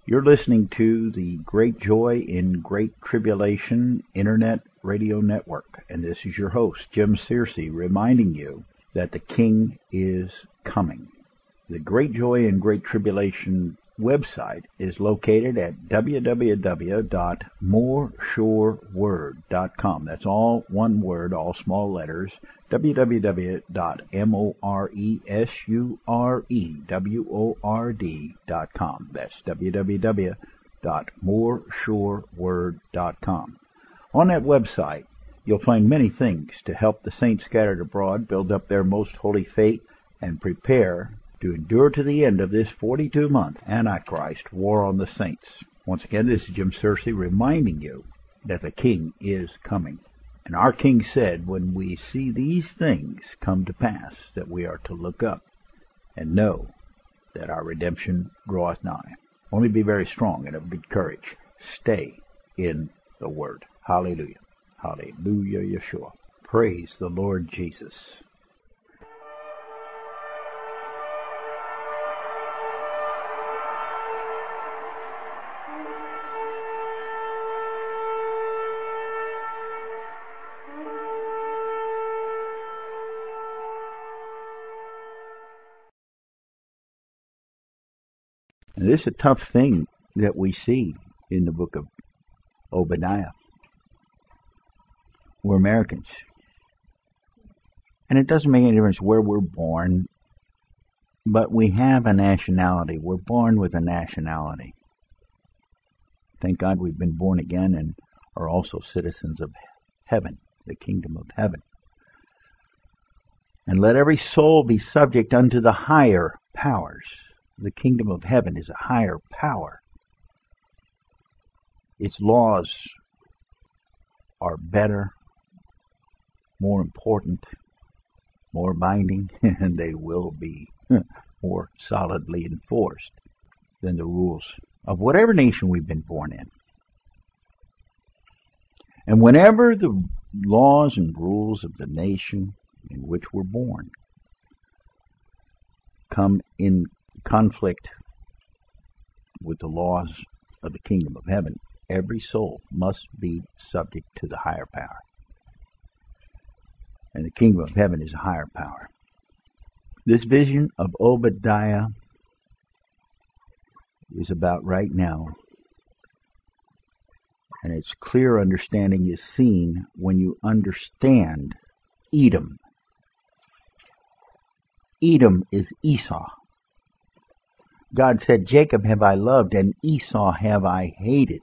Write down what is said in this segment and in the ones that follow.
You're listening to the Great Joy in Great Tribulation Internet Radio Network, and this is your host, Jim Searcy, reminding you that the King is coming. The Great Joy in Great Tribulation website is located at www.moresureword.com. That's all one word, all small letters, www.moresureword.com. That's www.moresureword.com. On that website, you'll find many things to help the saints scattered abroad build up their most holy faith and prepare to endure to the end of this 42-month Antichrist war on the saints. Once again, this is Jim Searcy reminding you that the King is coming. And our King said, when we see these things come to pass, that we are to look up and know that our redemption draweth nigh. Only be very strong and of good courage. Stay in the Word. Hallelujah. Hallelujah, Yeshua. Praise the Lord Jesus. And this is a tough thing that we see in the book of Obadiah. We're Americans. And it doesn't make any difference where we're born, but we have a nationality. We're born with a nationality. Thank God we've been born again and are also citizens of heaven, the kingdom of heaven. And let every soul be subject unto the higher powers. The kingdom of heaven is a higher power. Its laws are better, more important, more binding, and they will be more solidly enforced than the rules of whatever nation we've been born in. And whenever the laws and rules of the nation in which we're born come in conflict with the laws of the kingdom of heaven, every soul must be subject to the higher power. And the kingdom of heaven is a higher power. This vision of Obadiah is about right now. And its clear understanding is seen when you understand Edom. Edom is Esau. God said, Jacob have I loved, and Esau have I hated.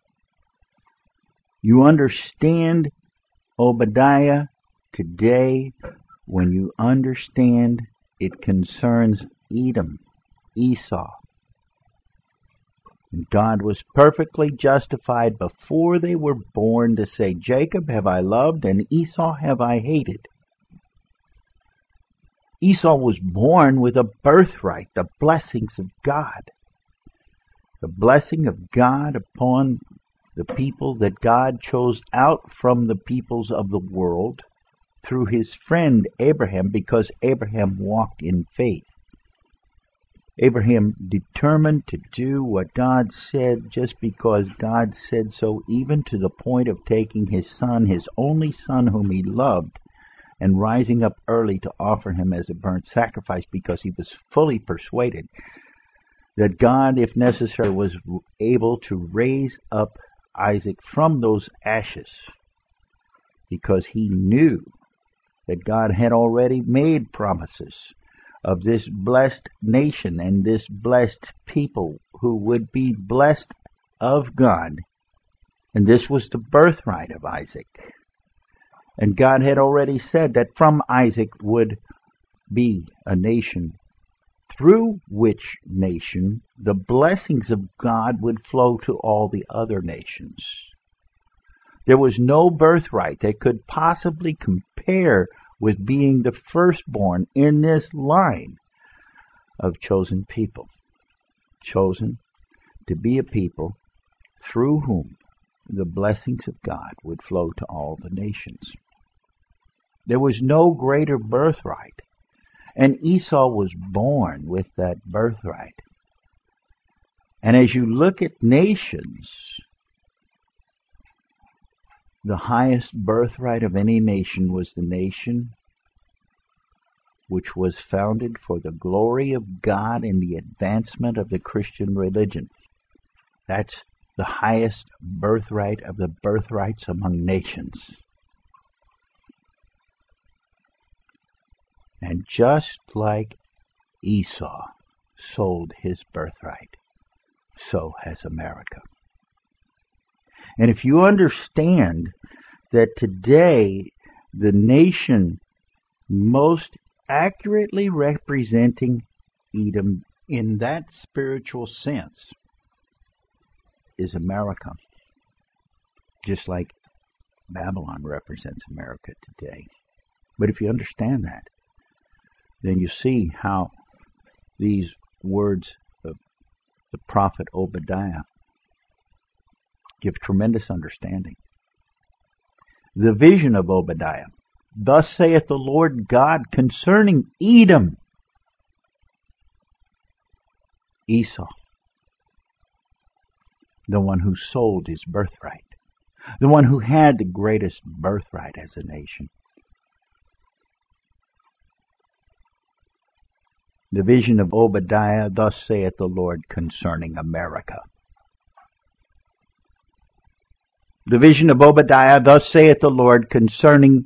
You understand Obadiah today when you understand it concerns Edom, Esau. And God was perfectly justified before they were born to say, Jacob have I loved, and Esau have I hated. Esau was born with a birthright, the blessings of God. The blessing of God upon the people that God chose out from the peoples of the world through his friend Abraham, because Abraham walked in faith. Abraham determined to do what God said just because God said so, even to the point of taking his son, his only son whom he loved, and rising up early to offer him as a burnt sacrifice, because he was fully persuaded that God, if necessary, was able to raise up Isaac from those ashes, because he knew that God had already made promises of this blessed nation and this blessed people who would be blessed of God. And this was the birthright of Isaac. And God had already said that from Isaac would be a nation, through which nation the blessings of God would flow to all the other nations. There was no birthright that could possibly compare with being the firstborn in this line of chosen people, chosen to be a people through whom the blessings of God would flow to all the nations. There was no greater birthright, and Esau was born with that birthright. And as you look at nations, the highest birthright of any nation was the nation which was founded for the glory of God and the advancement of the Christian religion. That's the highest birthright of the birthrights among nations. And just like Esau sold his birthright, so has America. And if you understand that today the nation most accurately representing Edom in that spiritual sense is America, just like Babylon represents America today. But if you understand that, then you see how these words of the prophet Obadiah give tremendous understanding. The vision of Obadiah. Thus saith the Lord God concerning Edom, Esau, the one who sold his birthright, the one who had the greatest birthright as a nation. The vision of Obadiah, thus saith the Lord concerning America. The vision of Obadiah, thus saith the Lord concerning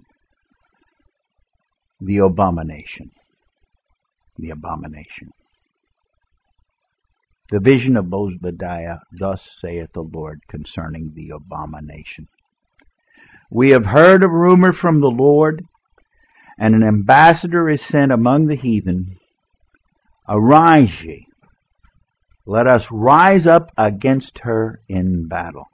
the abomination. The abomination. The vision of Obadiah, thus saith the Lord concerning the abomination. We have heard a rumor from the Lord, and an ambassador is sent among the heathen. Arise ye, let us rise up against her in battle.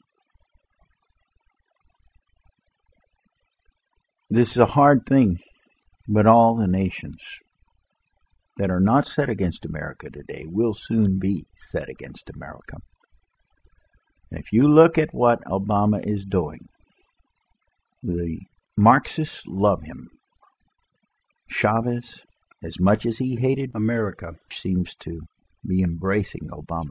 This is a hard thing, but all the nations that are not set against America today will soon be set against America. And if you look at what Obama is doing, the Marxists love him. Chavez, as much as he hated America, seems to be embracing Obama.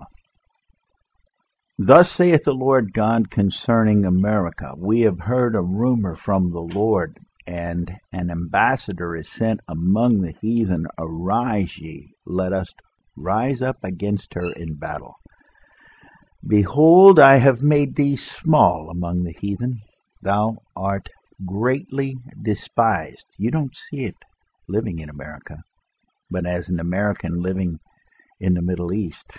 Thus saith the Lord God concerning America, we have heard a rumor from the Lord, and an ambassador is sent among the heathen. Arise ye, let us rise up against her in battle. Behold, I have made thee small among the heathen. Thou art greatly despised. You don't see it living in America, but as an American living in the Middle East,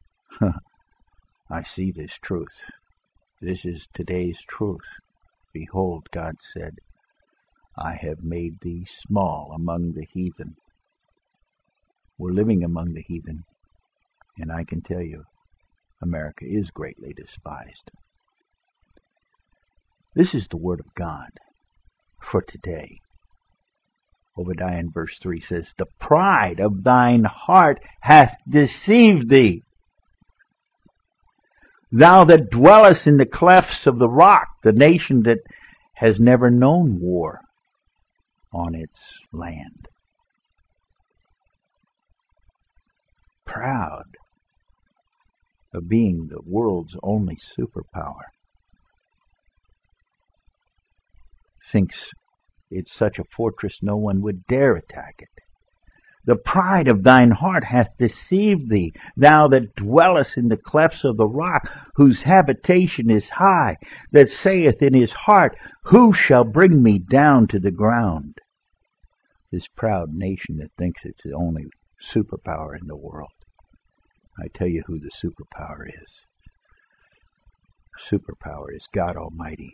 I see this truth. This is today's truth. Behold, God said, I have made thee small among the heathen. We're living among the heathen, and I can tell you, America is greatly despised. This is the word of God for today. Obadiah in verse 3 says, the pride of thine heart hath deceived thee. Thou that dwellest in the clefts of the rock, the nation that has never known war on its land. Proud of being the world's only superpower. Thinks it's such a fortress no one would dare attack it. The pride of thine heart hath deceived thee, thou that dwellest in the clefts of the rock, whose habitation is high, that saith in his heart, who shall bring me down to the ground? This proud nation that thinks it's the only superpower in the world. I tell you who the superpower is. Superpower is God Almighty.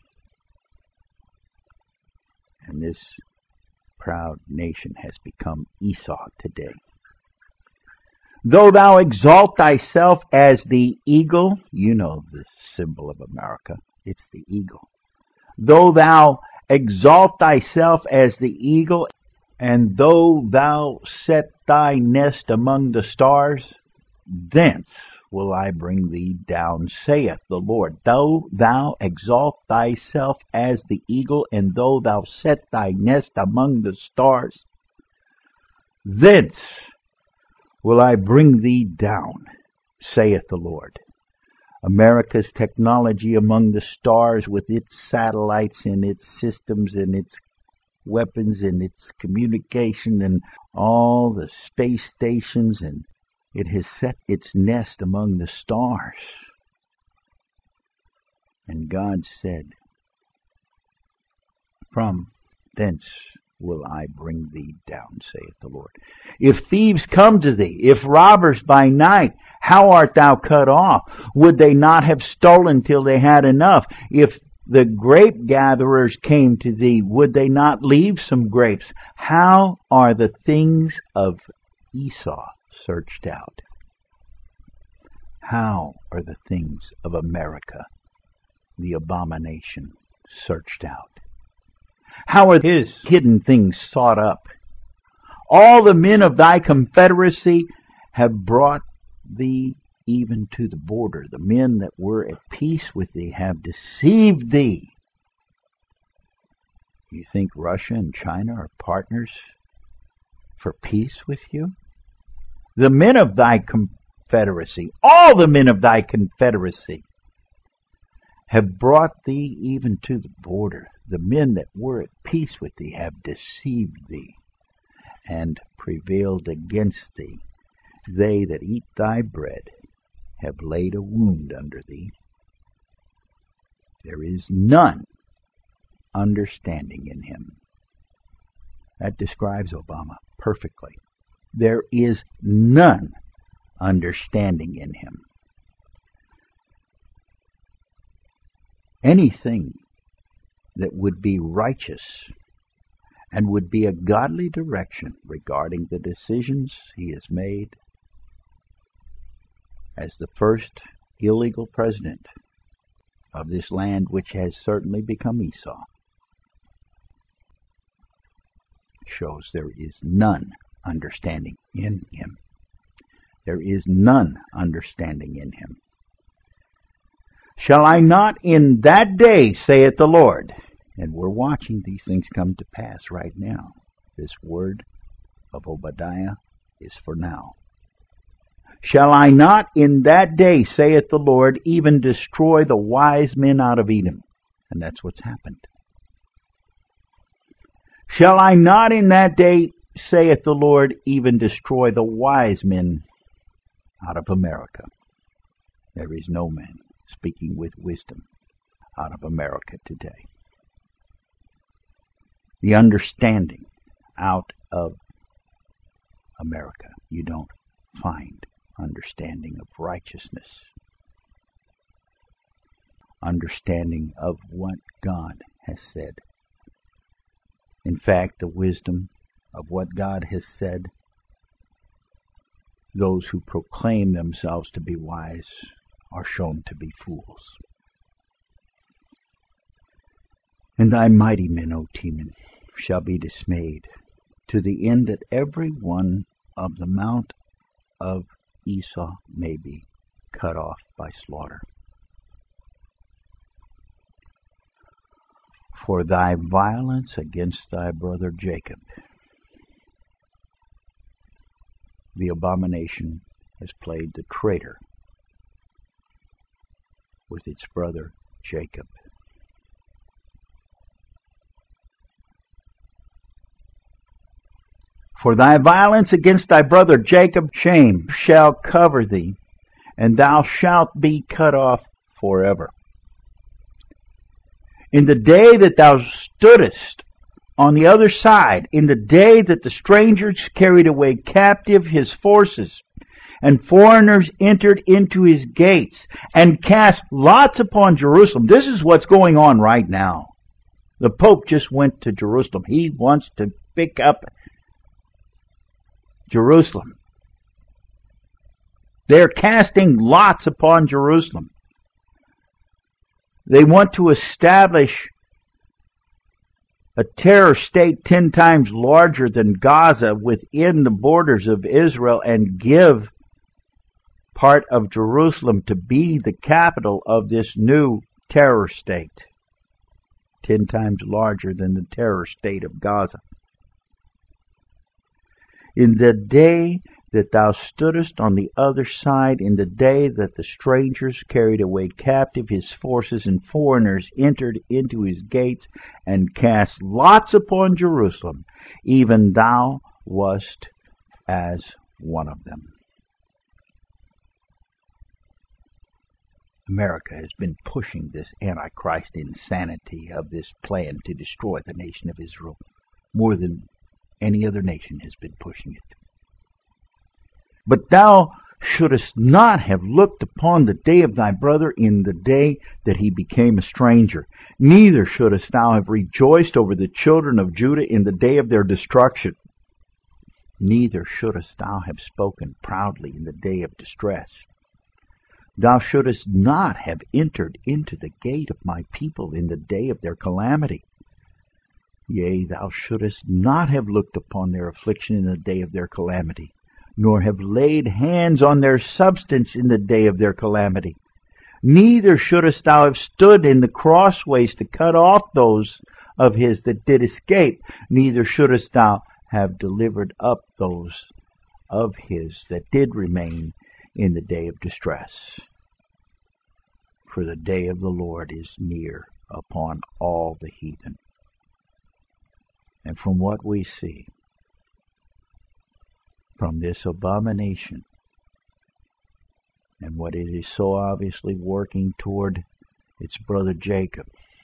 And this proud nation has become Esau today. Though thou exalt thyself as the eagle, you know the symbol of America, it's the eagle. Though thou exalt thyself as the eagle, and though thou set thy nest among the stars, thence will I bring thee down, saith the Lord. Though thou exalt thyself as the eagle, and though thou set thy nest among the stars, thence will I bring thee down. saith the Lord. America's technology among the stars with its satellites and its systems and its weapons and its communication and all the space stations, and it has set its nest among the stars. And God said, from thence will I bring thee down, saith the Lord. If thieves come to thee, if robbers by night, how art thou cut off? Would they not have stolen till they had enough? If the grape gatherers came to thee, would they not leave some grapes? How are the things of Esau searched out? How are the things of America, the abomination, searched out? How are his hidden things sought up? All the men of thy confederacy have brought thee even to the border. The men that were at peace with thee have deceived thee. You think Russia and China are partners for peace with you? The men of thy confederacy, all the men of thy confederacy, have brought thee even to the border. The men that were at peace with thee have deceived thee and prevailed against thee. They that eat thy bread have laid a wound under thee. There is none understanding in him. That describes Obama perfectly. There is none understanding in him. Anything that would be righteous and would be a godly direction regarding the decisions he has made as the first illegal president of this land, which has certainly become Esau, shows there is none understanding in him. There is none understanding in him. Shall I not in that day, saith the Lord? And we're watching these things come to pass right now. This word of Obadiah is for now. Shall I not in that day, saith the Lord, even destroy the wise men out of Edom? And that's what's happened. Shall I not in that day, saith the Lord, even destroy the wise men out of America? There is no man speaking with wisdom out of America today. The understanding out of America. You don't find understanding of righteousness, understanding of what God has said. In fact, the wisdom of what God has said, those who proclaim themselves to be wise are shown to be fools. And thy mighty men, O Teman, shall be dismayed, to the end that every one of the mount of Esau may be cut off by slaughter. For thy violence against thy brother Jacob, the abomination has played the traitor with its brother Jacob. For thy violence against thy brother Jacob, shame shall cover thee, and thou shalt be cut off forever. In the day that thou stoodest on the other side, in the day that the strangers carried away captive his forces, and foreigners entered into his gates, and cast lots upon Jerusalem. This is what's going on right now. The Pope just went to Jerusalem. He wants to pick up Jerusalem. They're casting lots upon Jerusalem. They want to establish a terror state 10 times larger than Gaza within the borders of Israel and give part of Jerusalem to be the capital of this new terror state, 10 times larger than the terror state of Gaza. In the day that thou stoodest on the other side in the day that the strangers carried away captive his forces, and foreigners entered into his gates and cast lots upon Jerusalem. Even thou wast as one of them. America has been pushing this Antichrist insanity of this plan to destroy the nation of Israel more than any other nation has been pushing it. But thou shouldest not have looked upon the day of thy brother in the day that he became a stranger. Neither shouldest thou have rejoiced over the children of Judah in the day of their destruction. Neither shouldest thou have spoken proudly in the day of distress. Thou shouldest not have entered into the gate of my people in the day of their calamity. Yea, thou shouldest not have looked upon their affliction in the day of their calamity, nor have laid hands on their substance in the day of their calamity. Neither shouldest thou have stood in the crossways to cut off those of his that did escape. Neither shouldest thou have delivered up those of his that did remain in the day of distress. For the day of the Lord is near upon all the heathen. And from what we see, from this abomination, and what it is so obviously working toward its brother Jacob,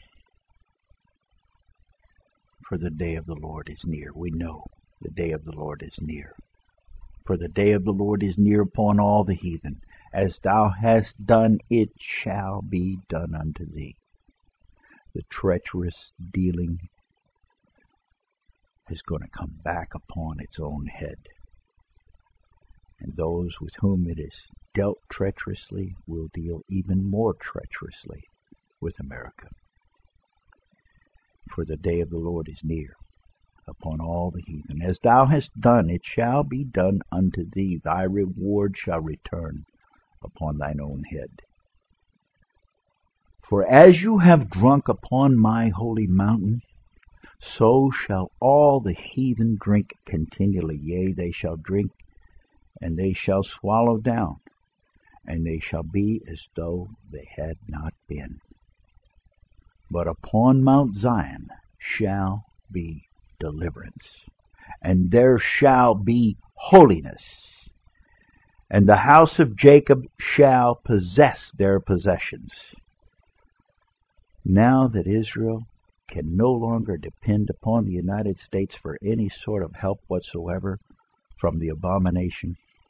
for the day of the Lord is near. We know the day of the Lord is near. For the day of the Lord is near upon all the heathen. As thou hast done, it shall be done unto thee. The treacherous dealing is going to come back upon its own head. And those with whom it is dealt treacherously will deal even more treacherously with America. For the day of the Lord is near upon all the heathen. As thou hast done, it shall be done unto thee. Thy reward shall return upon thine own head. For as you have drunk upon my holy mountain, so shall all the heathen drink continually. Yea, they shall drink, and they shall swallow down, and they shall be as though they had not been. But upon Mount Zion shall be deliverance, and there shall be holiness, and the house of Jacob shall possess their possessions. Now that Israel can no longer depend upon the United States for any sort of help whatsoever from the abomination,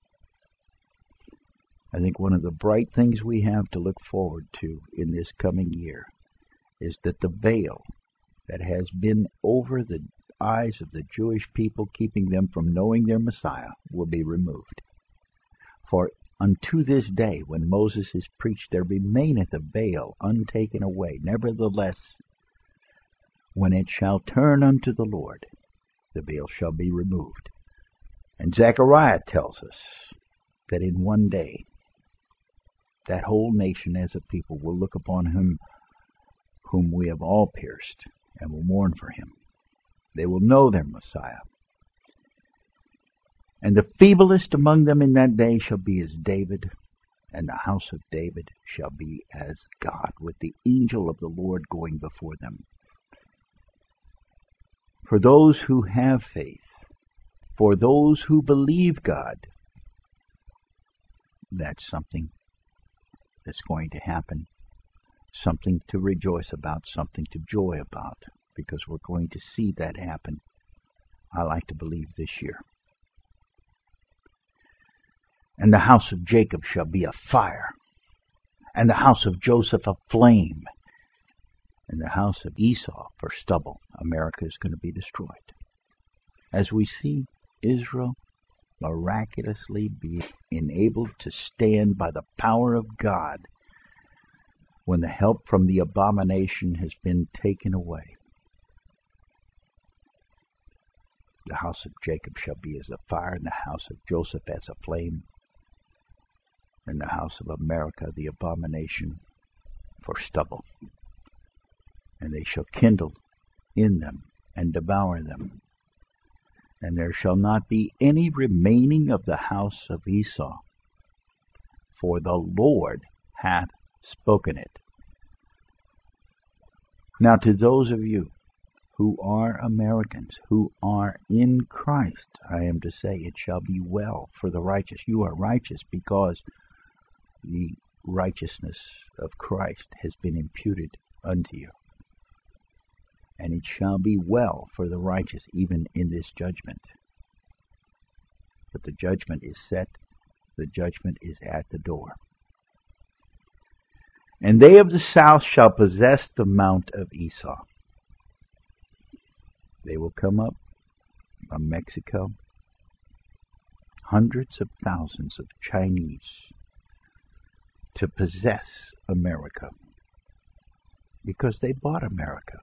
I think one of the bright things we have to look forward to in this coming year is that the veil that has been over the eyes of the Jewish people, keeping them from knowing their Messiah, will be removed. For unto this day, when Moses is preached, there remaineth a veil untaken away. Nevertheless, when it shall turn unto the Lord, the veil shall be removed. And Zechariah tells us that in one day, that whole nation as a people will look upon him whom we have all pierced, and will mourn for him. They will know their Messiah. And the feeblest among them in that day shall be as David, and the house of David shall be as God, with the angel of the Lord going before them. For those who have faith, for those who believe God, that's something that's going to happen. Something to rejoice about, something to joy about, because we're going to see that happen, I like to believe, this year. And the house of Jacob shall be a fire, and the house of Joseph a flame, and the house of Esau for stubble. America is going to be destroyed. As we see Israel miraculously be enabled to stand by the power of God when the help from the abomination has been taken away. The house of Jacob shall be as a fire, and the house of Joseph as a flame, and the house of America the abomination for stubble. And they shall kindle in them and devour them. and there shall not be any remaining of the house of Esau, for the Lord hath spoken it. Now to those of you who are Americans, who are in Christ, I am to say, it shall be well for the righteous. You are righteous because the righteousness of Christ has been imputed unto you. And it shall be well for the righteous even in this judgment. But the judgment is set, the judgment is at the door. And they of the south shall possess the mount of Esau. They will come up from Mexico, hundreds of thousands of Chinese, to possess America, because they bought America.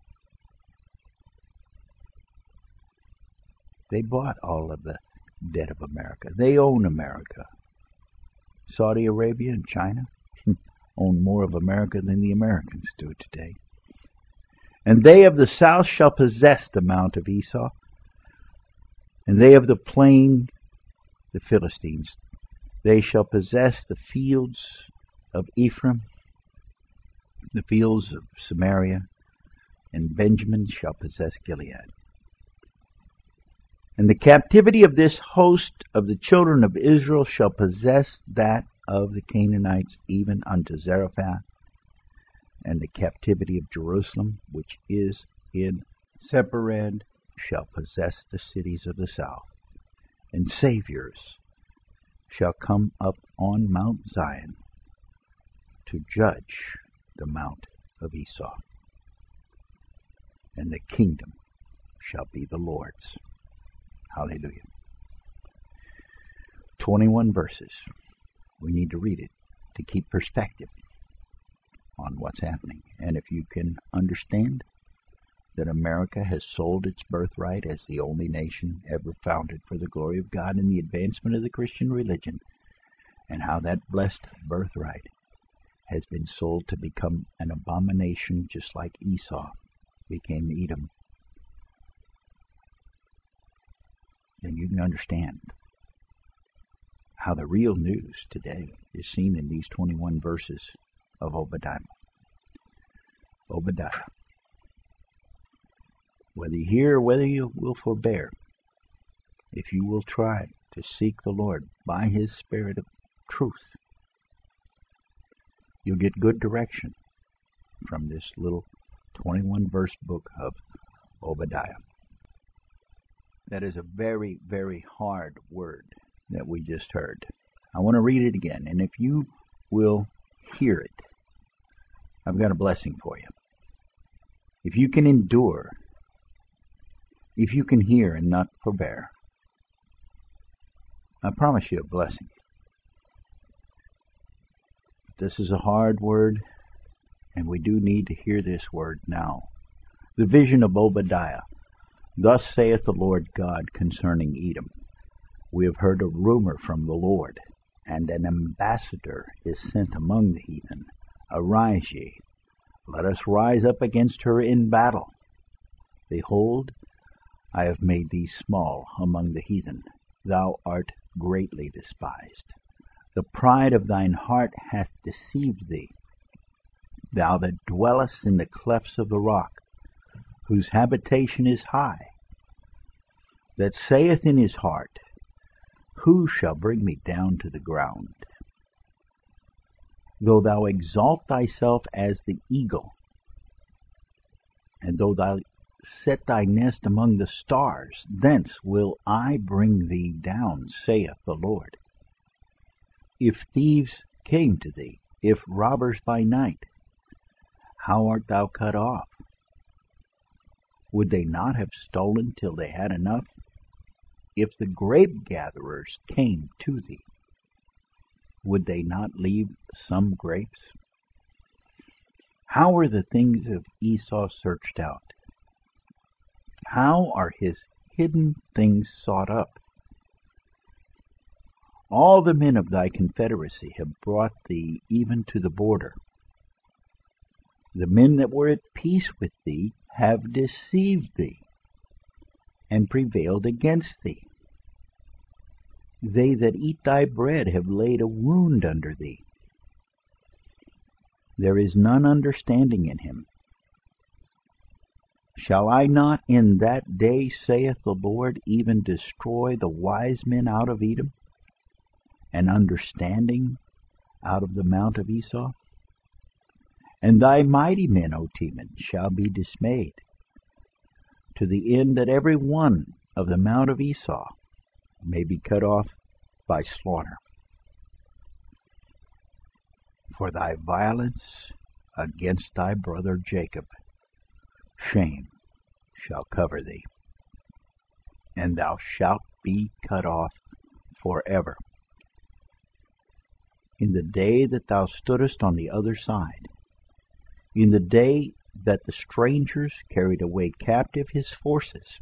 They bought all of the debt of America. They own America. Saudi Arabia and China own more of America than the Americans do today. And they of the south shall possess the mount of Esau, and they of the plain, the Philistines. They shall possess the fields of Ephraim, the fields of Samaria, and Benjamin shall possess Gilead. And the captivity of this host of the children of Israel shall possess that of the Canaanites, even unto Zarephath, and the captivity of Jerusalem, which is in Sepharad, shall possess the cities of the south. And saviors shall come up on Mount Zion to judge the mount of Esau. And the kingdom shall be the Lord's. Hallelujah. 21 verses. We need to read it to keep perspective on what's happening. And if you can understand that America has sold its birthright as the only nation ever founded for the glory of God and the advancement of the Christian religion, and how that blessed birthright has been sold to become an abomination just like Esau became Edom, then you can understand how the real news today is seen in these 21 verses of Obadiah. Obadiah. Whether you hear or whether you will forbear, if you will try to seek the Lord by His Spirit of truth, you'll get good direction from this little 21-verse book of Obadiah. That is a very, very hard word that we just heard. I want to read it again, and if you will hear it, I've got a blessing for you. If you can endure, if you can hear and not forbear, I promise you a blessing. This is a hard word, and we do need to hear this word now. The vision of Obadiah. Thus saith the Lord God concerning Edom. We have heard a rumor from the Lord, and an ambassador is sent among the heathen. Arise ye, let us rise up against her in battle. Behold, I have made thee small among the heathen. Thou art greatly despised. The pride of thine heart hath deceived thee. Thou that dwellest in the clefts of the rock, whose habitation is high, that saith in his heart, who shall bring me down to the ground? Though thou exalt thyself as the eagle, and though thou set thy nest among the stars, thence will I bring thee down, saith the Lord. If thieves came to thee, if robbers by night, how art thou cut off? Would they not have stolen till they had enough? If the grape gatherers came to thee, would they not leave some grapes? How are the things of Esau searched out? How are his hidden things sought up? All the men of thy confederacy have brought thee even to the border. The men that were at peace with thee have deceived thee. and prevailed against thee. They that eat thy bread have laid a wound under thee. There is none understanding in him. Shall I not in that day, saith the Lord, even destroy the wise men out of Edom, and understanding out of the mount of Esau? And thy mighty men, O Teman, shall be dismayed, to the end that every one of the mount of Esau may be cut off by slaughter. For thy violence against thy brother Jacob, shame shall cover thee, and thou shalt be cut off forever. In the day that thou stoodest on the other side, in the day that the strangers carried away captive his forces,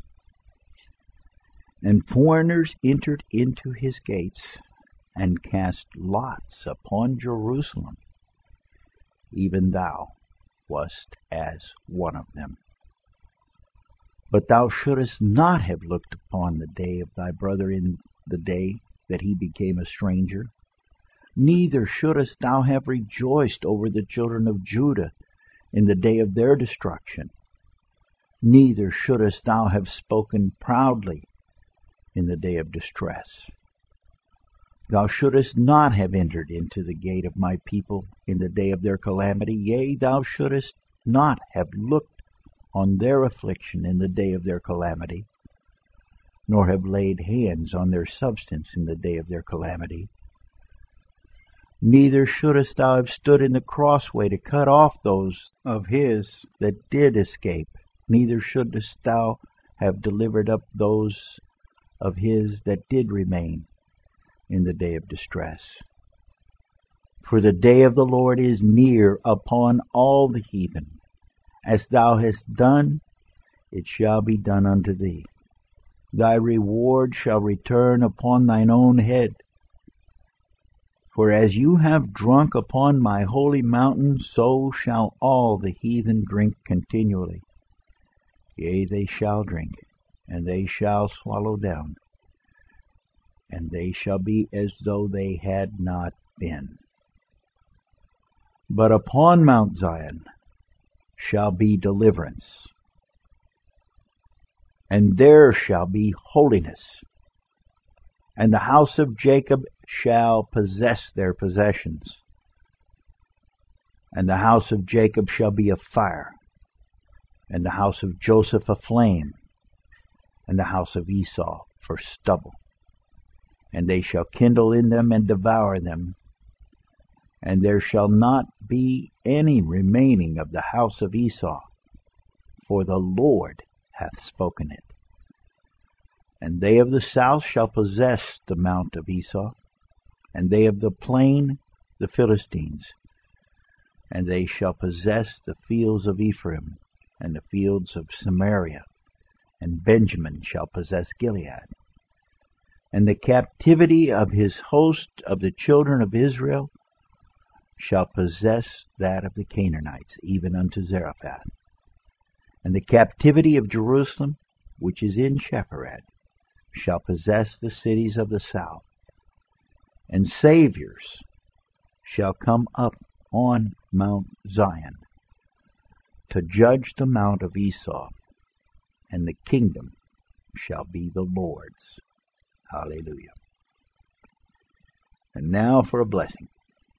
and foreigners entered into his gates, and cast lots upon Jerusalem, even thou wast as one of them. But thou shouldest not have looked upon the day of thy brother in the day that he became a stranger, neither shouldest thou have rejoiced over the children of Judah in the day of their destruction, neither shouldest thou have spoken proudly in the day of distress. Thou shouldest not have entered into the gate of my people in the day of their calamity, yea, thou shouldest not have looked on their affliction in the day of their calamity, nor have laid hands on their substance in the day of their calamity. Neither shouldest thou have stood in the crossway to cut off those of his that did escape, neither shouldest thou have delivered up those of his that did remain in the day of distress. For the day of the Lord is near upon all the heathen. As thou hast done, it shall be done unto thee. Thy reward shall return upon thine own head. For as you have drunk upon my holy mountain, so shall all the heathen drink continually. Yea, they shall drink, and they shall swallow down, and they shall be as though they had not been. But upon Mount Zion shall be deliverance, and there shall be holiness, and the house of Jacob shall possess their possessions, and the house of Jacob shall be a fire, and the house of Joseph a flame, and the house of Esau for stubble. And they shall kindle in them and devour them, and there shall not be any remaining of the house of Esau, for the Lord hath spoken it. And they of the south shall possess the mount of Esau, and they of the plain the Philistines, and they shall possess the fields of Ephraim, and the fields of Samaria, and Benjamin shall possess Gilead. And the captivity of his host of the children of Israel shall possess that of the Canaanites, even unto Zarephath. And the captivity of Jerusalem, which is in Shepherad, shall possess the cities of the south. And saviors shall come up on Mount Zion to judge the mount of Esau, and the kingdom shall be the Lord's. Hallelujah. And now for a blessing.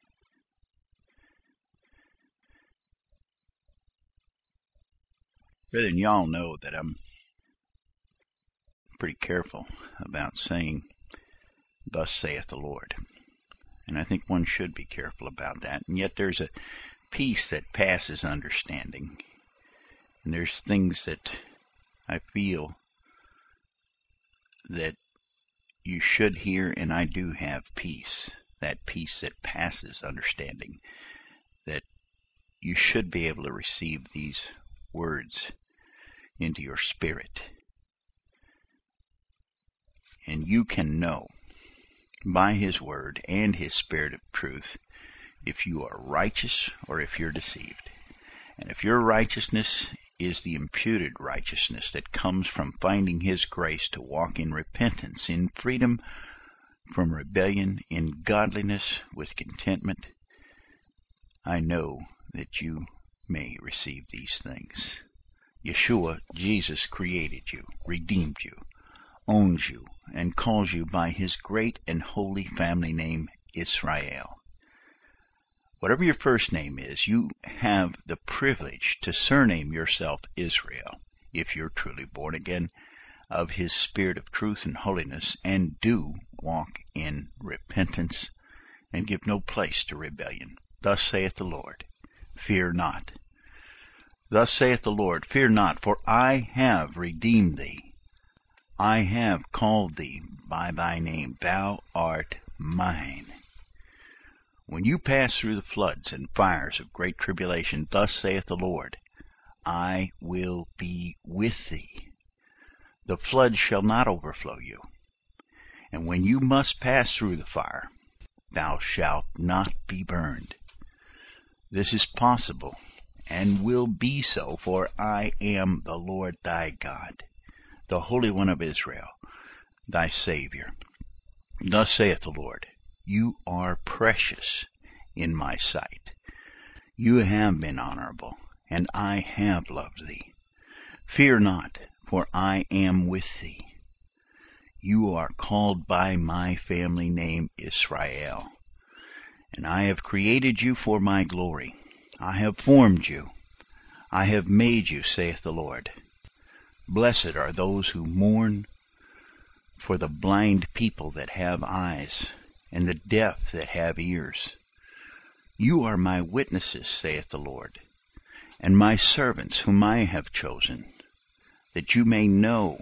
Brethren, y'all know that I'm pretty careful about saying, "Thus saith the Lord." And I think one should be careful about that. And yet there's a peace that passes understanding. And there's things that I feel that you should hear, and I do have peace. That peace that passes understanding. That you should be able to receive these words into your spirit. And you can know by His word and His spirit of truth if you are righteous or if you're deceived. And if your righteousness is the imputed righteousness that comes from finding His grace to walk in repentance, in freedom from rebellion, in godliness with contentment. I know that you may receive these things. Yeshua, Jesus, created you, redeemed you, owns you, and calls you by His great and holy family name, Israel. Whatever your first name is, you have the privilege to surname yourself Israel, if you're truly born again of His Spirit of truth and holiness, and do walk in repentance, and give no place to rebellion. Thus saith the Lord, fear not. Thus saith the Lord, fear not, for I have redeemed thee. I have called thee by thy name. Thou art mine. When you pass through the floods and fires of great tribulation, thus saith the Lord, I will be with thee. The flood shall not overflow you. And when you must pass through the fire, thou shalt not be burned. This is possible, and will be so, for I am the Lord thy God, the Holy One of Israel, thy Savior. Thus saith the Lord, you are precious in my sight. You have been honorable, and I have loved thee. Fear not, for I am with thee. You are called by my family name Israel, and I have created you for my glory. I have formed you. I have made you, saith the Lord. Blessed are those who mourn, for the blind people that have eyes, and the deaf that have ears. You are my witnesses, saith the Lord, and my servants whom I have chosen, that you may know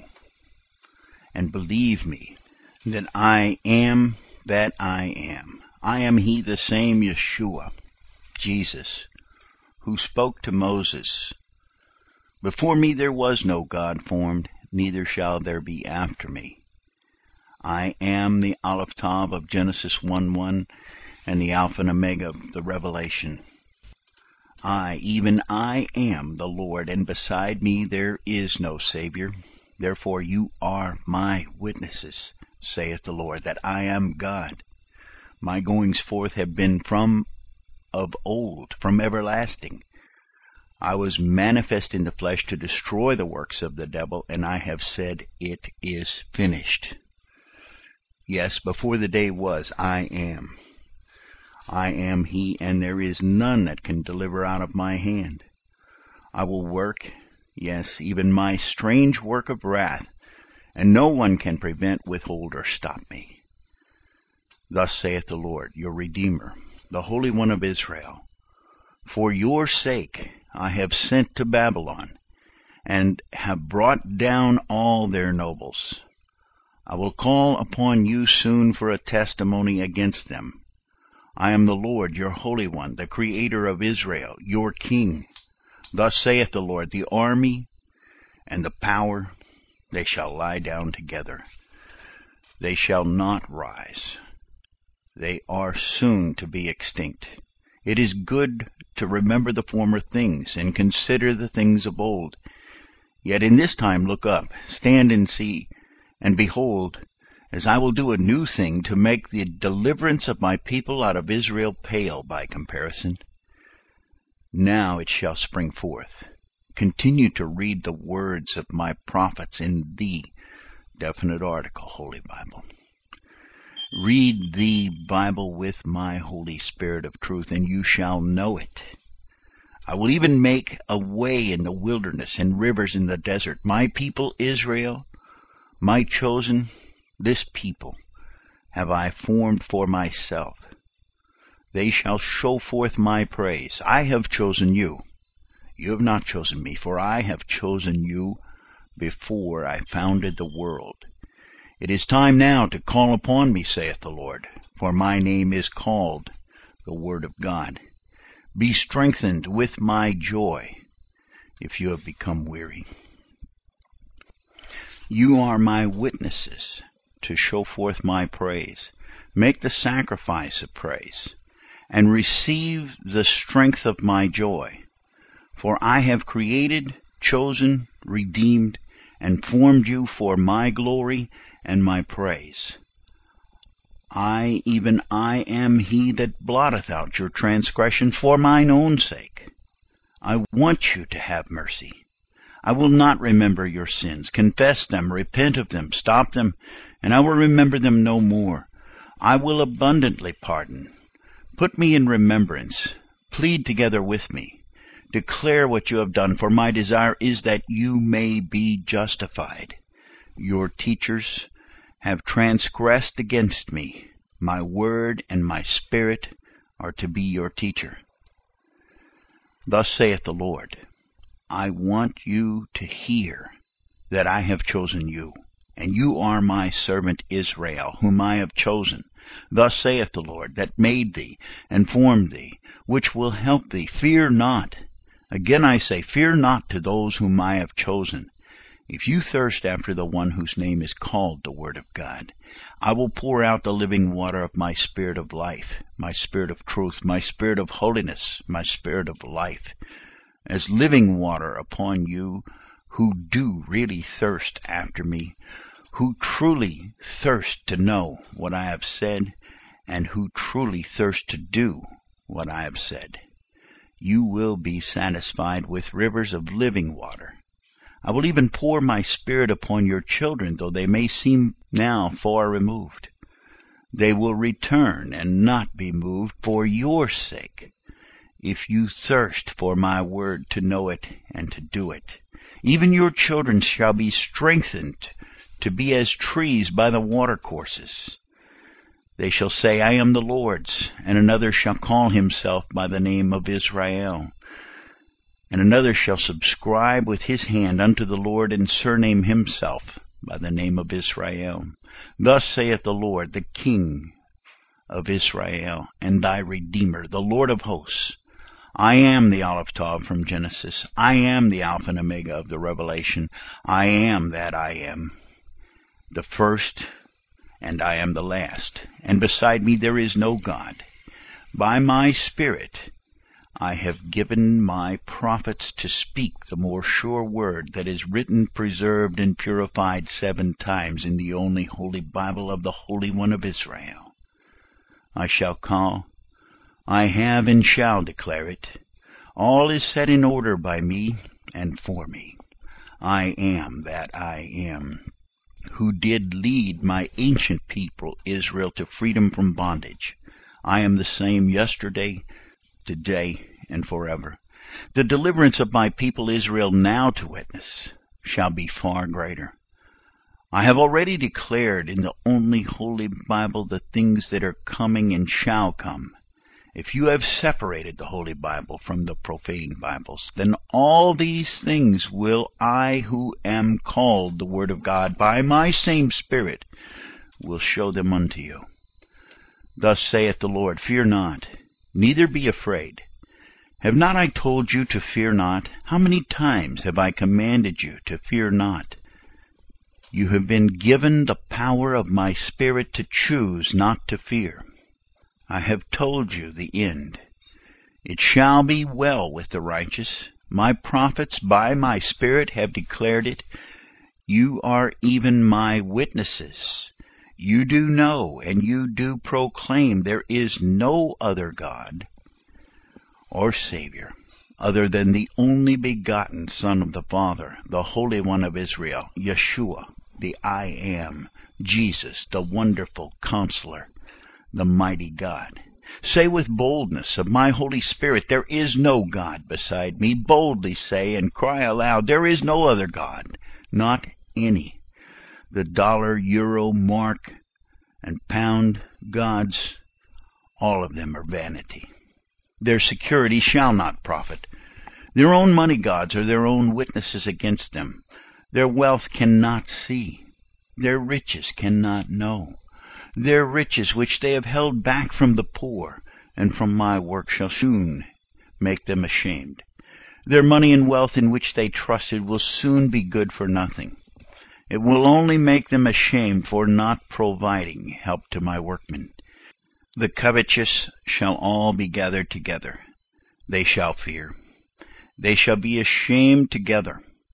and believe me, that I am that I am. I am He, the same Yeshua, Jesus, who spoke to Moses, before me there was no God formed, neither shall there be after me. I am the Aleph Tav of Genesis 1:1, and the Alpha and Omega of the Revelation. I, even I, am the Lord, and beside me there is no Savior. Therefore you are my witnesses, saith the Lord, that I am God. My goings forth have been from of old, from everlasting. I was manifest in the flesh to destroy the works of the devil, and I have said, it is finished. Yes, before the day was, I am. I am He, and there is none that can deliver out of my hand. I will work, yes, even my strange work of wrath, and no one can prevent, withhold, or stop me. Thus saith the Lord, your Redeemer, the Holy One of Israel. For your sake I have sent to Babylon, and have brought down all their nobles. I will call upon you soon for a testimony against them. I am the Lord, your Holy One, the Creator of Israel, your King. Thus saith the Lord, the army and the power, they shall lie down together. They shall not rise. They are soon to be extinct. It is good to remember the former things, and consider the things of old. Yet in this time look up, stand and see, and behold, as I will do a new thing, to make the deliverance of my people out of Israel pale by comparison. Now it shall spring forth. Continue to read the words of my prophets in the definite article, Holy Bible. Read the Bible with my Holy Spirit of truth, and you shall know it. I will even make a way in the wilderness and rivers in the desert. My people Israel, my chosen, this people have I formed for myself. They shall show forth my praise. I have chosen you. You have not chosen me, for I have chosen you before I founded the world. It is time now to call upon me, saith the Lord, for my name is called the Word of God. Be strengthened with my joy if you have become weary. You are my witnesses to show forth my praise. Make the sacrifice of praise, and receive the strength of my joy. For I have created, chosen, redeemed, and formed you for my glory and my praise. I, even I, am he that blotteth out your transgressions for mine own sake. I want you to have mercy. I will not remember your sins. Confess them, repent of them, stop them, and I will remember them no more. I will abundantly pardon. Put me in remembrance. Plead together with me. Declare what you have done, for my desire is that you may be justified. Your teachers have transgressed against me. My word and my spirit are to be your teacher. Thus saith the Lord, I want you to hear that I have chosen you, and you are my servant Israel, whom I have chosen. Thus saith the Lord, that made thee and formed thee, which will help thee. Fear not. Again I say, fear not to those whom I have chosen. If you thirst after the one whose name is called the Word of God, I will pour out the living water of my spirit of life, my spirit of truth, my spirit of holiness, my spirit of life, as living water upon you who do really thirst after me, who truly thirst to know what I have said, and who truly thirst to do what I have said. You will be satisfied with rivers of living water. I will even pour my spirit upon your children, though they may seem now far removed. They will return and not be moved for your sake, if you thirst for my word to know it and to do it. Even your children shall be strengthened to be as trees by the watercourses. They shall say, I am the Lord's, and another shall call himself by the name of Israel. And another shall subscribe with his hand unto the Lord, and surname himself by the name of Israel. Thus saith the Lord, the King of Israel, and thy Redeemer, the Lord of hosts. I am the Aleph Tav from Genesis. I am the Alpha and Omega of the Revelation. I am that I am, the first, and I am the last. And beside me there is no God. By my Spirit I have given my prophets to speak the more sure word that is written, preserved, and purified 7 times in the only holy Bible of the Holy One of Israel. I shall call, I have and shall declare it. All is set in order by me and for me. I am that I am, who did lead my ancient people Israel to freedom from bondage. I am the same yesterday, today, and forever. The deliverance of my people Israel now to witness shall be far greater. I have already declared in the only holy Bible the things that are coming and shall come. If you have separated the Holy Bible from the profane Bibles, then all these things will I, who am called the Word of God by my same Spirit, will show them unto you. Thus saith the Lord, fear not, neither be afraid. Have not I told you to fear not? How many times have I commanded you to fear not? You have been given the power of my Spirit to choose not to fear. I have told you the end. It shall be well with the righteous. My prophets by my Spirit have declared it. You are even my witnesses. You do know and you do proclaim there is no other God or Savior other than the only begotten Son of the Father, the Holy One of Israel, Yeshua, the I Am, Jesus, the wonderful Counselor, the mighty God. Say with boldness of my Holy Spirit, there is no God beside me. Boldly say and cry aloud, there is no other God, not any. The dollar, euro, mark, and pound gods, all of them are vanity. Their security shall not profit. Their own money gods are their own witnesses against them. Their wealth cannot see. Their riches cannot know. Their riches which they have held back from the poor and from my work shall soon make them ashamed. Their money and wealth in which they trusted will soon be good for nothing. It will only make them ashamed for not providing help to my workmen. The covetous shall all be gathered together. They shall fear. They shall be ashamed together.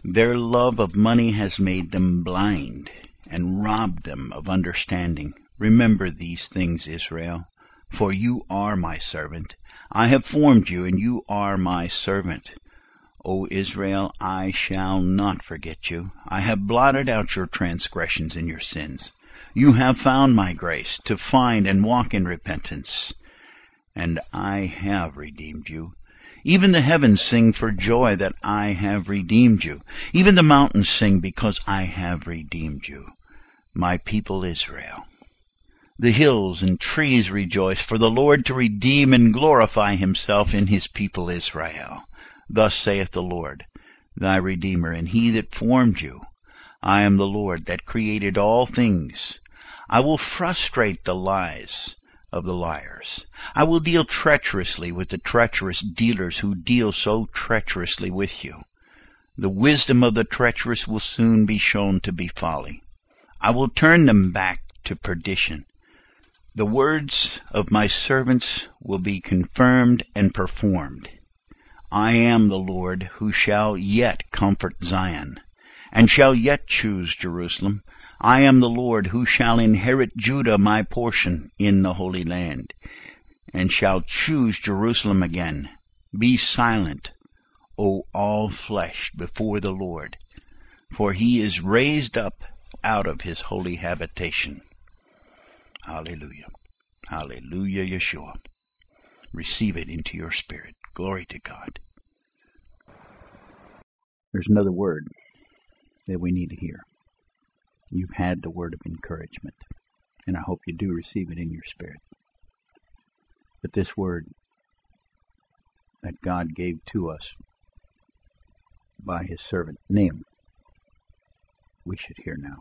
Their love of money has made them blind and robbed them of understanding. Remember these things, Israel, for you are my servant. I have formed you, and you are my servant. O Israel, I shall not forget you. I have blotted out your transgressions and your sins. You have found my grace to find and walk in repentance, and I have redeemed you. Even the heavens sing for joy that I have redeemed you. Even the mountains sing because I have redeemed you, my people Israel. The hills and trees rejoice for the Lord to redeem and glorify himself in his people Israel. Thus saith the Lord, thy Redeemer, and he that formed you. I am the Lord that created all things. I will frustrate the lies of the liars. I will deal treacherously with the treacherous dealers who deal so treacherously with you. The wisdom of the treacherous will soon be shown to be folly. I will turn them back to perdition. The words of my servants will be confirmed and performed. I am the Lord who shall yet comfort Zion, and shall yet choose Jerusalem. I am the Lord who shall inherit Judah, my portion in the Holy Land, and shall choose Jerusalem again. Be silent, O all flesh, before the Lord, for he is raised up out of his holy habitation. Hallelujah. Hallelujah, Yeshua. Receive it into your spirit. Glory to God. There's another word that we need to hear. You've had the word of encouragement, and I hope you do receive it in your spirit. But this word that God gave to us by his servant Nahum, we should hear now.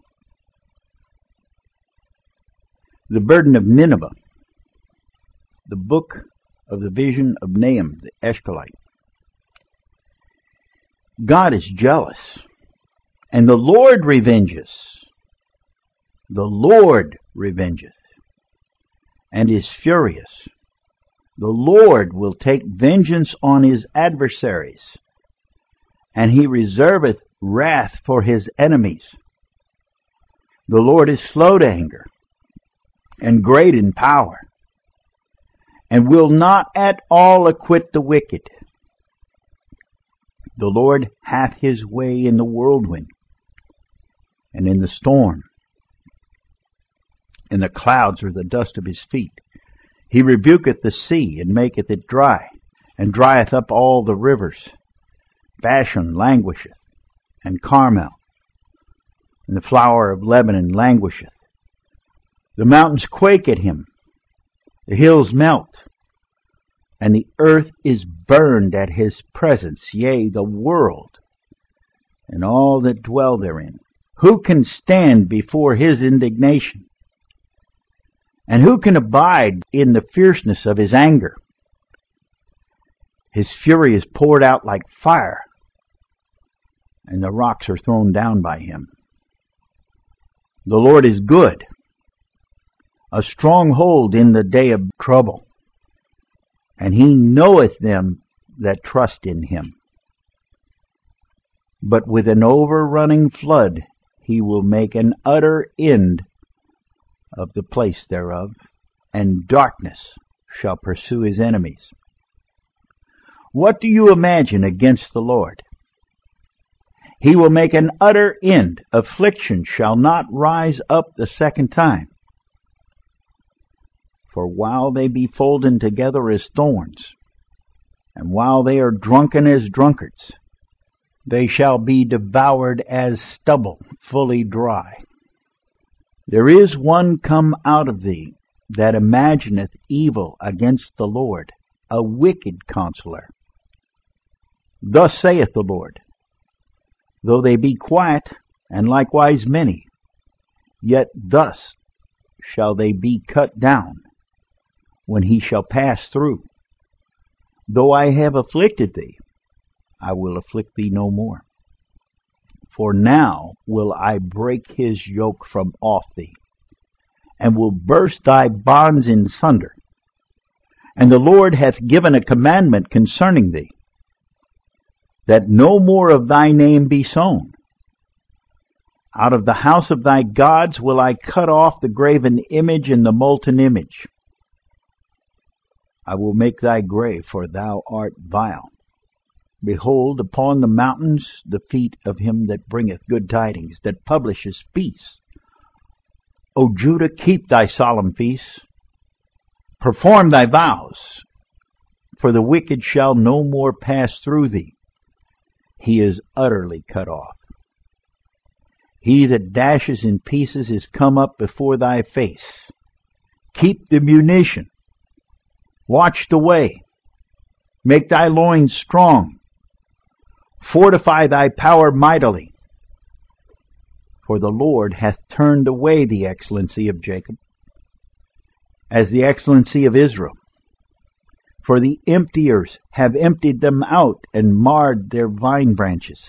The burden of Nineveh, the book of the vision of Nahum the Eshcholite. God is jealous, and the Lord revenges. The Lord revengeth, and is furious. The Lord will take vengeance on his adversaries, and he reserveth wrath for his enemies. The Lord is slow to anger, and great in power, and will not at all acquit the wicked. The Lord hath his way in the whirlwind, and in the storm, and the clouds are the dust of his feet. He rebuketh the sea, and maketh it dry, and drieth up all the rivers. Bashan languisheth, and Carmel, and the flower of Lebanon languisheth. The mountains quake at him, the hills melt, and the earth is burned at his presence, yea, the world, and all that dwell therein. Who can stand before his indignation? And who can abide in the fierceness of his anger? His fury is poured out like fire, and the rocks are thrown down by him. The Lord is good, a stronghold in the day of trouble, and he knoweth them that trust in him. But with an overrunning flood he will make an utter end of the place thereof, and darkness shall pursue his enemies. What do you imagine against the Lord? He will make an utter end. Affliction shall not rise up the second time. For while they be folden together as thorns, and while they are drunken as drunkards, they shall be devoured as stubble, fully dry. There is one come out of thee that imagineth evil against the Lord, a wicked counselor. Thus saith the Lord, though they be quiet, and likewise many, yet thus shall they be cut down, when he shall pass through. Though I have afflicted thee, I will afflict thee no more. For now will I break his yoke from off thee, and will burst thy bonds in sunder. And the Lord hath given a commandment concerning thee. that no more of thy name be sown. Out of the house of thy gods will I cut off the graven image and the molten image. I will make thy grave, for thou art vile. Behold, upon the mountains the feet of him that bringeth good tidings, that publisheth peace. O Judah, keep thy solemn feasts, perform thy vows, for the wicked shall no more pass through thee. He is utterly cut off. He that dashes in pieces is come up before thy face. Keep the munition. Watch the way. Make thy loins strong. Fortify thy power mightily. For the Lord hath turned away the excellency of Jacob, as the excellency of Israel. For the emptiers have emptied them out and marred their vine branches.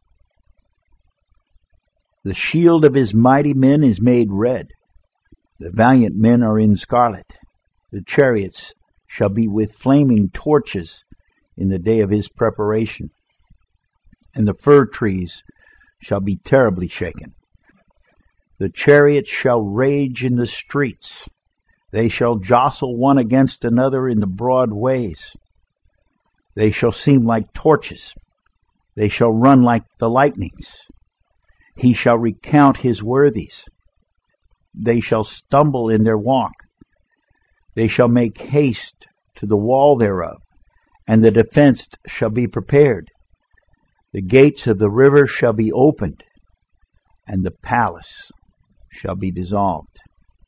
The shield of his mighty men is made red. The valiant men are in scarlet. The chariots shall be with flaming torches in the day of his preparation. And the fir trees shall be terribly shaken. The chariots shall rage in the streets. They shall jostle one against another in the broad ways. They shall seem like torches. They shall run like the lightnings. He shall recount his worthies. They shall stumble in their walk. They shall make haste to the wall thereof, and the defense shall be prepared. The gates of the river shall be opened, and the palace shall be dissolved.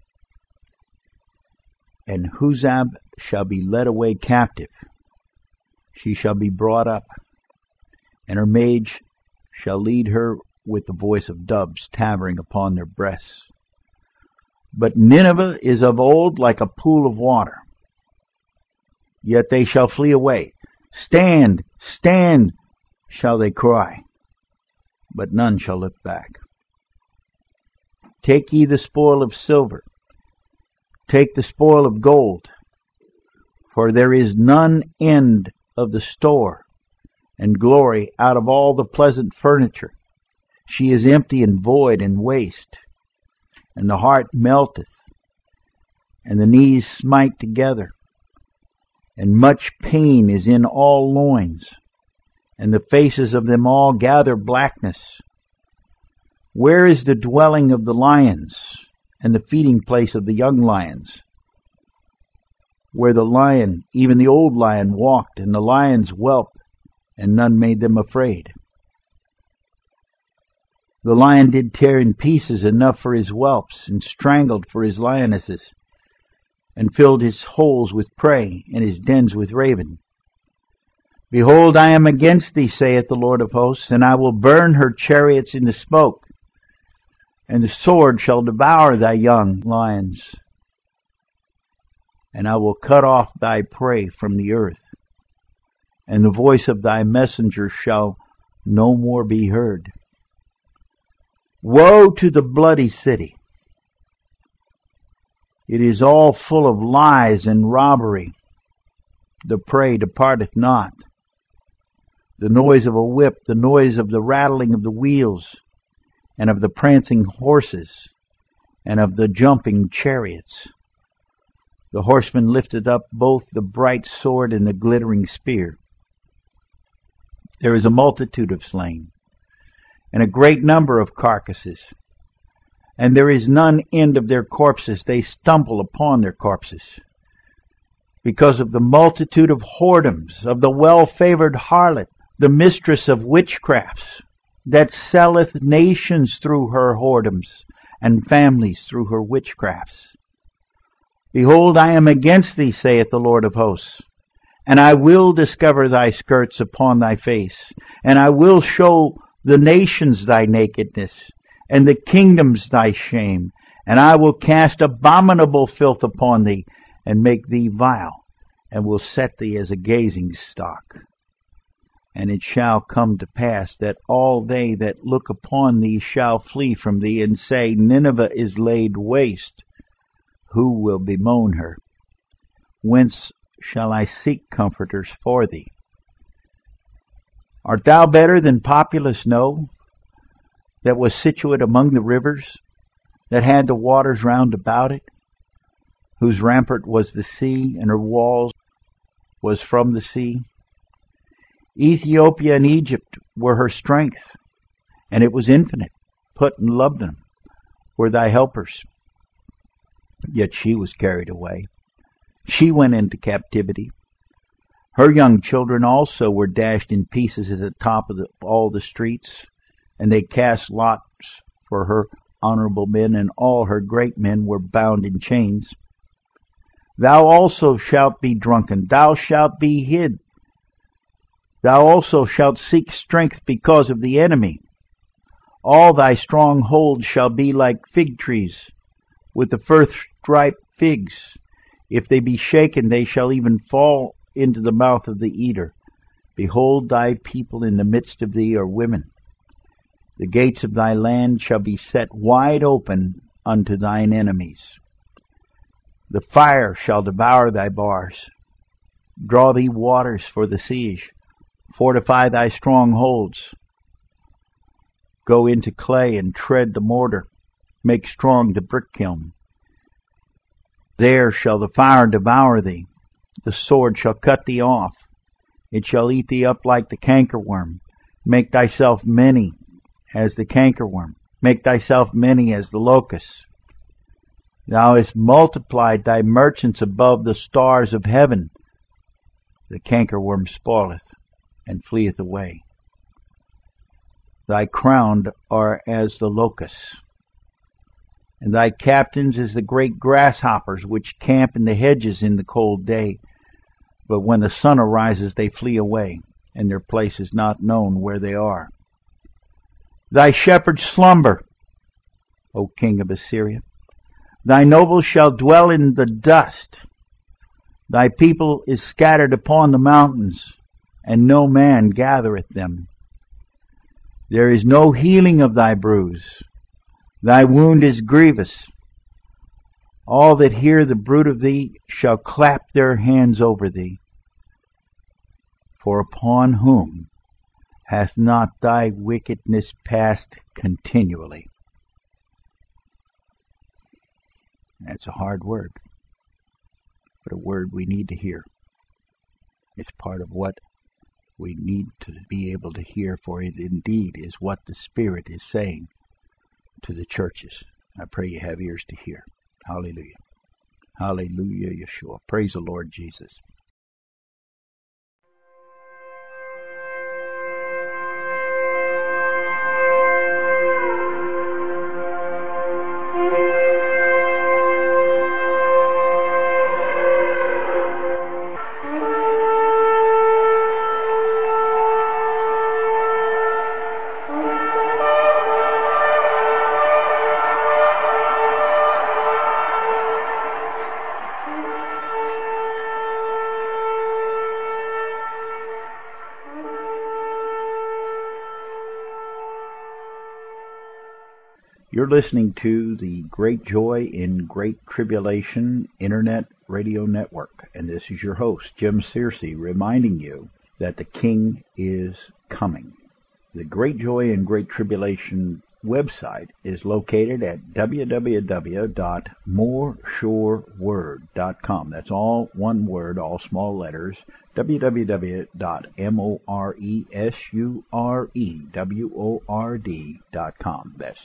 And Huzab shall be led away captive. She shall be brought up, and her maids shall lead her with the voice of doves tavering upon their breasts. But Nineveh is of old like a pool of water. Yet they shall flee away. Stand, stand, shall they cry, but none shall look back. Take ye the spoil of silver, take the spoil of gold, for there is none end of the store, and glory out of all the pleasant furniture. She is empty and void and waste, and the heart melteth, and the knees smite together, and much pain is in all loins, and the faces of them all gather blackness. Where is the dwelling of the lions, and the feeding place of the young lions? Where the lion, even the old lion, walked, and the lions whelped, and none made them afraid. The lion did tear in pieces enough for his whelps, and strangled for his lionesses, and filled his holes with prey, and his dens with raven. Behold, I am against thee, saith the Lord of hosts, and I will burn her chariots into smoke, and the sword shall devour thy young lions. And I will cut off thy prey from the earth, and the voice of thy messengers shall no more be heard. Woe to the bloody city! It is all full of lies and robbery. The prey departeth not. The noise of a whip, the noise of the rattling of the wheels, and of the prancing horses, and of the jumping chariots. The horseman lifted up both the bright sword and the glittering spear. There is a multitude of slain, and a great number of carcasses, and there is none end of their corpses. They stumble upon their corpses, because of the multitude of whoredoms, of the well-favored harlot, the mistress of witchcrafts, that selleth nations through her whoredoms, and families through her witchcrafts. Behold, I am against thee, saith the Lord of hosts, and I will discover thy skirts upon thy face, and I will show the nations thy nakedness, and the kingdoms thy shame, and I will cast abominable filth upon thee, and make thee vile, and will set thee as a gazing stock. And it shall come to pass that all they that look upon thee shall flee from thee, and say, Nineveh is laid waste. Who will bemoan her? Whence shall I seek comforters for thee? Art thou better than populous No, that was situate among the rivers, that had the waters round about it, whose rampart was the sea, and her walls was from the sea? Ethiopia and Egypt were her strength, and it was infinite. Put and Lebanon were thy helpers. Yet she was carried away. She went into captivity. Her young children also were dashed in pieces at the top of all the streets, and they cast lots for her honorable men, and all her great men were bound in chains. Thou also shalt be drunken, thou shalt be hid. Thou also shalt seek strength because of the enemy. All thy strongholds shall be like fig trees, with the first ripe figs. If they be shaken, they shall even fall into the mouth of the eater. Behold, thy people in the midst of thee are women. The gates of thy land shall be set wide open unto thine enemies. The fire shall devour thy bars. Draw thee waters for the siege. Fortify thy strongholds. Go into clay and tread the mortar. Make strong the brick kiln. There shall the fire devour thee. The sword shall cut thee off. It shall eat thee up like the cankerworm. Make thyself many as the cankerworm. Make thyself many as the locust. Thou hast multiplied thy merchants above the stars of heaven. The cankerworm spoileth and fleeth away. Thy crowned are as the locusts, and thy captains as the great grasshoppers which camp in the hedges in the cold day. But when the sun arises, they flee away, and their place is not known where they are. Thy shepherds slumber, O king of Assyria. Thy nobles shall dwell in the dust. Thy people is scattered upon the mountains, and no man gathereth them. There is no healing of thy bruise. Thy wound is grievous. All that hear the bruit of thee shall clap their hands over thee. For upon whom hath not thy wickedness passed continually? That's a hard word, but a word we need to hear. It's part of what we need to be able to hear, for it indeed is what the Spirit is saying to the churches. I pray you have ears to hear. Hallelujah. Hallelujah, Yeshua. Praise the Lord Jesus. You're listening to the Great Joy in Great Tribulation Internet Radio Network, and this is your host, Jim Searcy, reminding you that the King is coming. The Great Joy in Great Tribulation website is located at www.moresureword.com. That's all one word, all small letters, www.moresureword.com. That's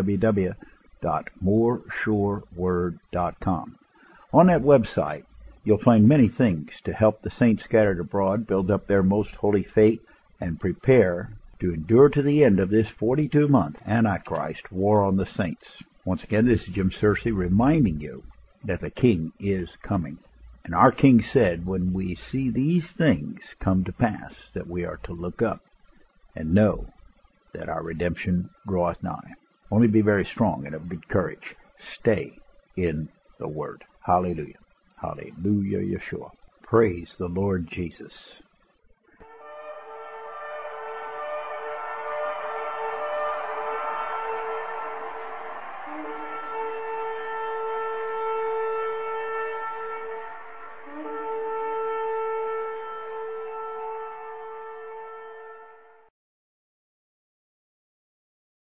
www.moresureword.com. On that website, you'll find many things to help the saints scattered abroad build up their most holy faith and prepare to endure to the end of this 42-month Antichrist war on the saints. Once again, this is Jim Searcy reminding you that the King is coming. And our King said, when we see these things come to pass, that we are to look up and know that our redemption draweth nigh. Only be very strong and of good courage. Stay in the Word. Hallelujah. Hallelujah, Yeshua. Praise the Lord Jesus.